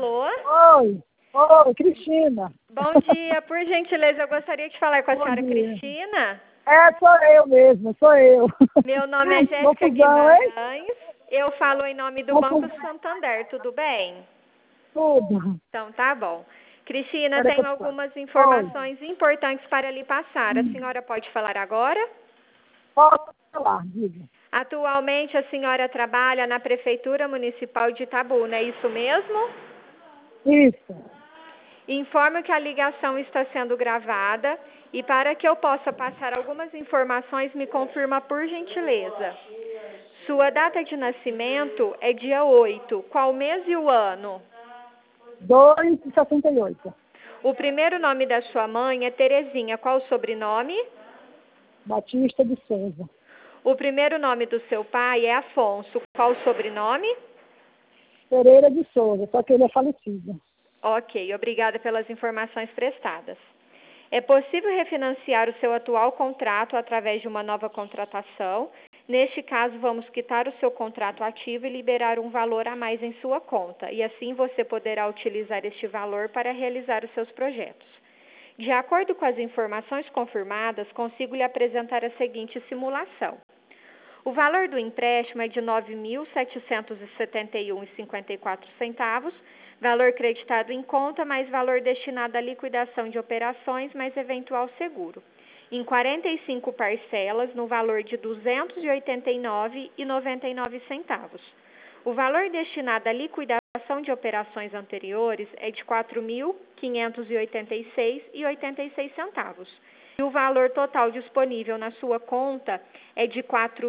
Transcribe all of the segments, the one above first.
Alô? Oi, Cristina. Bom dia, por gentileza, eu gostaria de falar com a senhora Cristina. Sou eu mesmo, sou eu. Meu nome é Jéssica Guimarães, eu falo em nome do Banco Santander, tudo bem? Tudo. Então tá bom. Cristina, tenho algumas informações importantes para lhe passar. A senhora pode falar agora? Posso falar, diga. Atualmente a senhora trabalha na Prefeitura Municipal de Itabuna, é isso mesmo? Isso. Informo que a ligação está sendo gravada e para que eu possa passar algumas informações, me confirma por gentileza. Sua data de nascimento é dia 8. Qual mês e o ano? 2,68. O primeiro nome da sua mãe é Terezinha. Qual o sobrenome? Batista de Souza. O primeiro nome do seu pai é Afonso. Qual o sobrenome? Pereira de Souza, só que ele é falecido. Ok, obrigada pelas informações prestadas. É possível refinanciar o seu atual contrato através de uma nova contratação. Neste caso, vamos quitar o seu contrato ativo e liberar um valor a mais em sua conta. E assim você poderá utilizar este valor para realizar os seus projetos. De acordo com as informações confirmadas, consigo lhe apresentar a seguinte simulação. O valor do empréstimo é de R$ 9.771,54, valor creditado em conta, mais valor destinado à liquidação de operações, mais eventual seguro. Em 45 parcelas, no valor de R$ 289,99. O valor destinado à liquidação de operações anteriores é de R$ 4.586,86. E o valor total disponível na sua conta é de R$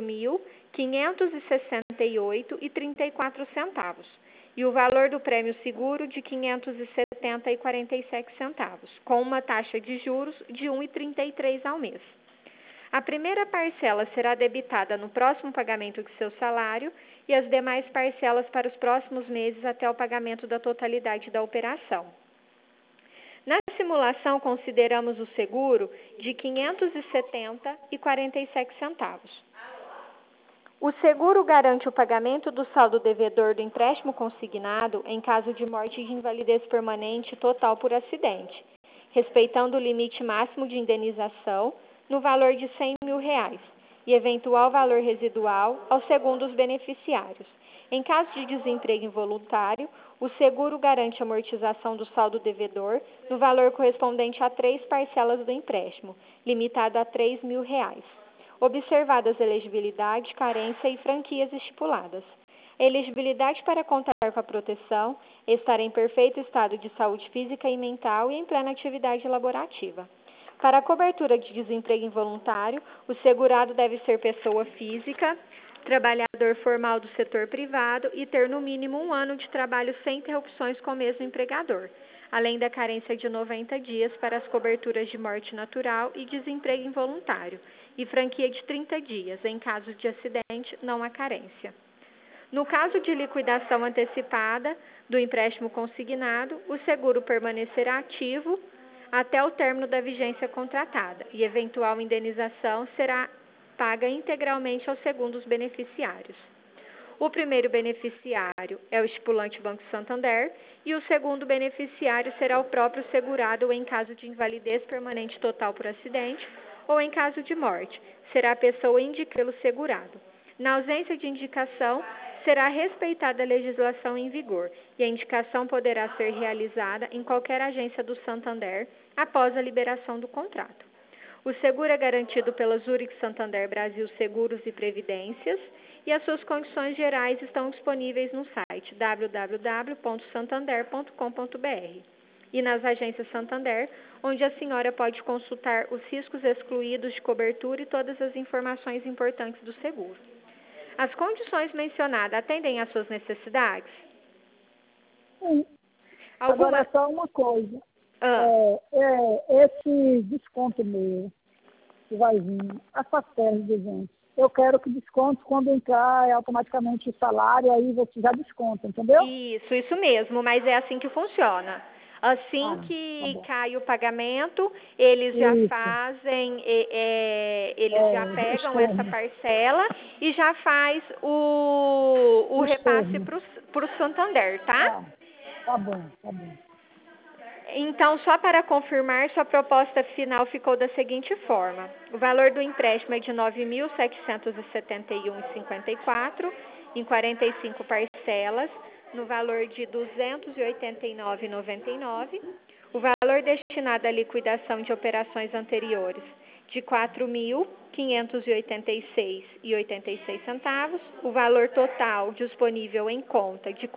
4.568,34. E o valor do prêmio seguro de R$ 570,47, com uma taxa de juros de 1,33 ao mês. A primeira parcela será debitada no próximo pagamento do seu salário e as demais parcelas para os próximos meses até o pagamento da totalidade da operação. Na simulação, consideramos o seguro de R$ 570,47. O seguro garante o pagamento do saldo devedor do empréstimo consignado em caso de morte e invalidez permanente total por acidente, respeitando o limite máximo de indenização no valor de R$ 100.000 e eventual valor residual aos segundos beneficiários. Em caso de desemprego involuntário, o seguro garante a amortização do saldo devedor no valor correspondente a 3 parcelas do empréstimo, limitado a R$ 3.000, observadas elegibilidade, carência e franquias estipuladas. A elegibilidade para contar com a proteção é estar em perfeito estado de saúde física e mental e em plena atividade laborativa. Para a cobertura de desemprego involuntário, o segurado deve ser pessoa física, trabalhador formal do setor privado e ter no mínimo 1 ano de trabalho sem interrupções com o mesmo empregador, além da carência de 90 dias para as coberturas de morte natural e desemprego involuntário, e franquia de 30 dias, em caso de acidente, não há carência. No caso de liquidação antecipada do empréstimo consignado, o seguro permanecerá ativo até o término da vigência contratada e eventual indenização será paga integralmente aos segundos beneficiários. O primeiro beneficiário é o estipulante Banco Santander e o segundo beneficiário será o próprio segurado em caso de invalidez permanente total por acidente ou em caso de morte, será a pessoa indicada pelo segurado. Na ausência de indicação, será respeitada a legislação em vigor e a indicação poderá ser realizada em qualquer agência do Santander após a liberação do contrato. O seguro é garantido pela Zurich Santander Brasil Seguros e Previdências e as suas condições gerais estão disponíveis no site www.santander.com.br e nas agências Santander, onde a senhora pode consultar os riscos excluídos de cobertura e todas as informações importantes do seguro. As condições mencionadas atendem às suas necessidades? Sim. Agora é só uma coisa. Esse desconto meu que vai vir, essa férias de gente, eu quero que desconte quando entrar automaticamente o salário, aí você já desconta, entendeu? Isso mesmo, mas é assim que funciona. Assim que cai o pagamento, eles já fazem, eles já pegam essa parcela e já faz o repasse para o Santander, tá? Tá bom, tá bom. Então, só para confirmar, sua proposta final ficou da seguinte forma. O valor do empréstimo é de R$ 9.771,54 em 45 parcelas, no valor de R$ 289,99. O valor destinado à liquidação de operações anteriores de R$ 4.586,86. O valor total disponível em conta de R$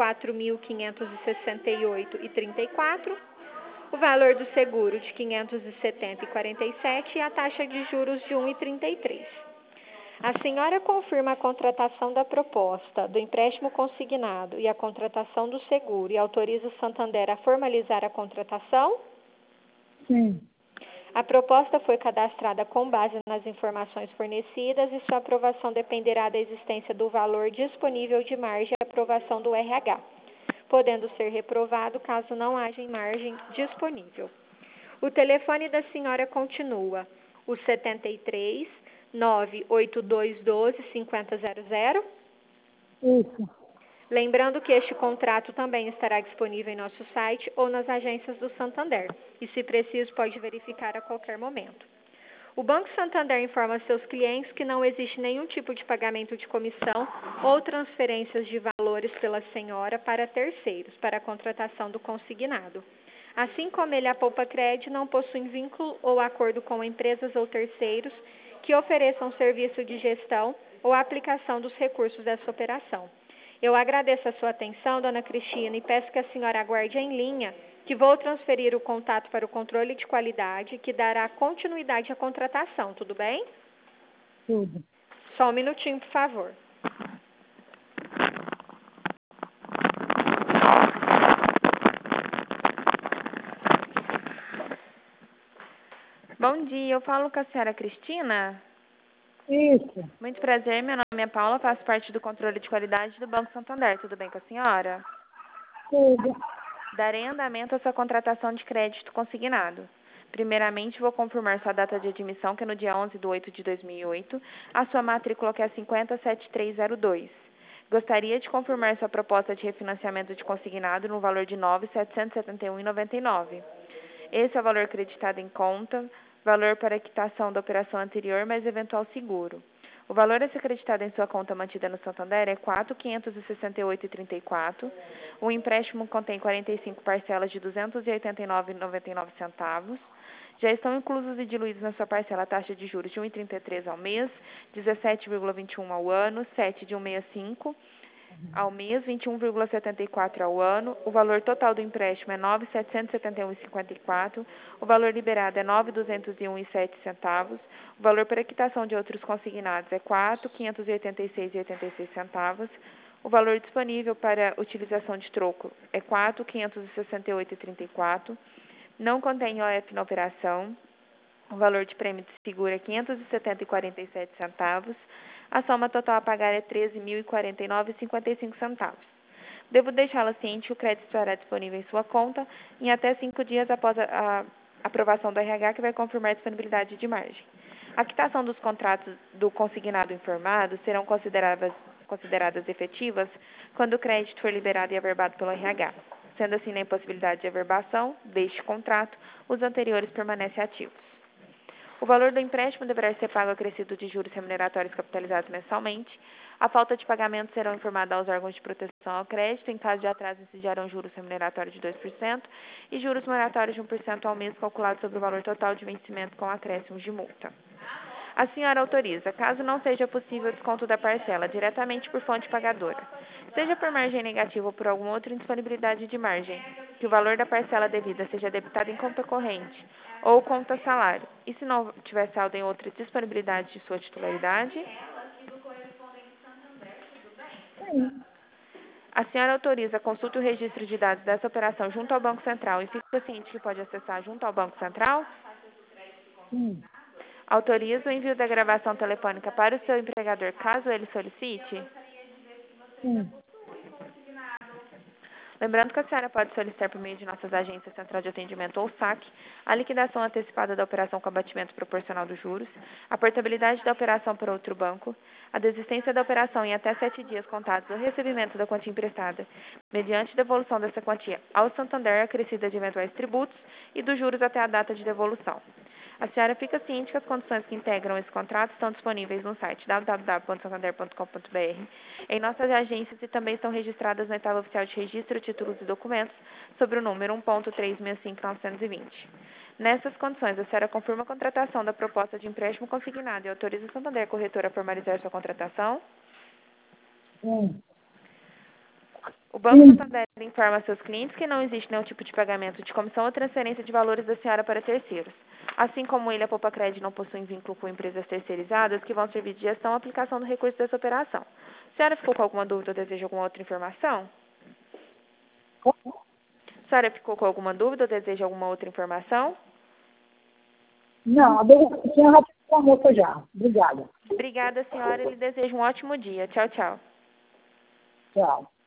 4.568,34. O valor do seguro de R$ 570,47 e a taxa de juros de 1,33. A senhora confirma a contratação da proposta do empréstimo consignado e a contratação do seguro e autoriza o Santander a formalizar a contratação? Sim. A proposta foi cadastrada com base nas informações fornecidas e sua aprovação dependerá da existência do valor disponível de margem e aprovação do RH, podendo ser reprovado caso não haja margem disponível. O telefone da senhora continua o 73 98212 5000. Isso. Lembrando que este contrato também estará disponível em nosso site ou nas agências do Santander, e se preciso pode verificar a qualquer momento. O Banco Santander informa seus clientes que não existe nenhum tipo de pagamento de comissão ou transferências de valores pela senhora para terceiros, para a contratação do consignado. Assim como ele, a Poupa Cred não possui vínculo ou acordo com empresas ou terceiros que ofereçam serviço de gestão ou aplicação dos recursos dessa operação. Eu agradeço a sua atenção, dona Cristina, e peço que a senhora aguarde em linha, que vou transferir o contato para o controle de qualidade, que dará continuidade à contratação, tudo bem? Tudo. Só um minutinho, por favor. Bom dia, eu falo com a senhora Cristina. Isso. Muito prazer, meu nome é Paula, faço parte do controle de qualidade do Banco Santander. Tudo bem com a senhora? Tudo. Darei andamento à sua contratação de crédito consignado. Primeiramente, vou confirmar sua data de admissão, que é no dia 11/8/2008, a sua matrícula, que é 507302. Gostaria de confirmar sua proposta de refinanciamento de consignado no valor de R$ 9.771,99. Esse é o valor creditado em conta, valor para quitação da operação anterior, mais eventual seguro. O valor a ser creditado em sua conta mantida no Santander é R$ 4.568,34. O empréstimo contém 45 parcelas de R$ 289,99. Já estão inclusos e diluídos na sua parcela a taxa de juros de 1,33 ao mês, 17,21 ao ano, 7 de 1,65 ao mês, 21,74 ao ano. O valor total do empréstimo é R$ 9.771,54. O valor liberado é R$ 9.201,07. O valor para quitação de outros consignados é R$ 4.586,86. O valor disponível para utilização de troco é R$ 4.568,34. Não contém OF na operação. O valor de prêmio de seguro é R$ 570,47. A soma total a pagar é R$ 13.049,55. Devo deixá-la ciente que o crédito estará disponível em sua conta em até 5 dias após a aprovação do RH, que vai confirmar a disponibilidade de margem. A quitação dos contratos do consignado informado serão consideradas efetivas quando o crédito for liberado e averbado pelo RH. Sendo assim, na impossibilidade de averbação deste contrato, os anteriores permanecem ativos. O valor do empréstimo deverá ser pago acrescido de juros remuneratórios capitalizados mensalmente. A falta de pagamento serão informados aos órgãos de proteção ao crédito. Em caso de atraso, incidirão juros remuneratórios de 2% e juros moratórios de 1% ao mês, calculados sobre o valor total de vencimento com acréscimos de multa. A senhora autoriza, caso não seja possível o desconto da parcela diretamente por fonte pagadora, seja por margem negativa ou por alguma outra indisponibilidade de margem, que o valor da parcela devida seja debitado em conta corrente ou conta salário, e se não tiver saldo em outra disponibilidade de sua titularidade, Sim. a senhora autoriza, consulte o registro de dados dessa operação junto ao Banco Central e fica ciente que pode acessar junto ao Banco Central? Sim. Autoriza o envio da gravação telefônica para o seu empregador, caso ele solicite? Sim. Lembrando que a senhora pode solicitar por meio de nossas agências Central de Atendimento ou SAC a liquidação antecipada da operação com abatimento proporcional dos juros, a portabilidade da operação para outro banco, a desistência da operação em até 7 dias contados do recebimento da quantia emprestada, mediante devolução dessa quantia ao Santander acrescida de eventuais tributos e dos juros até a data de devolução. A senhora fica ciente que as condições que integram esse contrato estão disponíveis no site www.santander.com.br, em nossas agências e também estão registradas na etapa oficial de registro, títulos e documentos, sobre o número 1.365920. Nessas condições, a senhora confirma a contratação da proposta de empréstimo consignado e autoriza o Santander Corretora a formalizar sua contratação? Sim. O Banco Santander informa a seus clientes que não existe nenhum tipo de pagamento de comissão ou transferência de valores da senhora para terceiros. Assim como ele, a Poupa Cred não possui vínculo com empresas terceirizadas que vão servir de gestão e aplicação do recurso dessa operação. A senhora ficou com alguma dúvida ou deseja alguma outra informação? Como? A senhora ficou com alguma dúvida ou deseja alguma outra informação? Não, a dúvida que tinha já tive com a moça já. Obrigada. Obrigada, senhora. Ele deseja um ótimo dia. Tchau, tchau. Tchau.